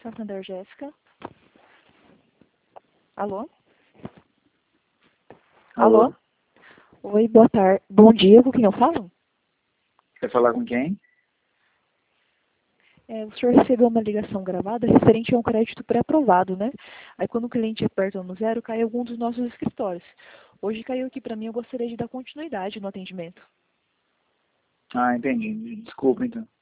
Santander, Jéssica. Alô? Alô? Alô? Oi, boa tarde. Bom dia, com quem eu falo? Quer falar com quem? O senhor recebeu uma ligação gravada referente a um crédito pré-aprovado, né? Aí quando o cliente aperta no zero, cai algum dos nossos escritórios. Hoje caiu aqui para mim, eu gostaria de dar continuidade no atendimento. Ah, entendi. Desculpa, então.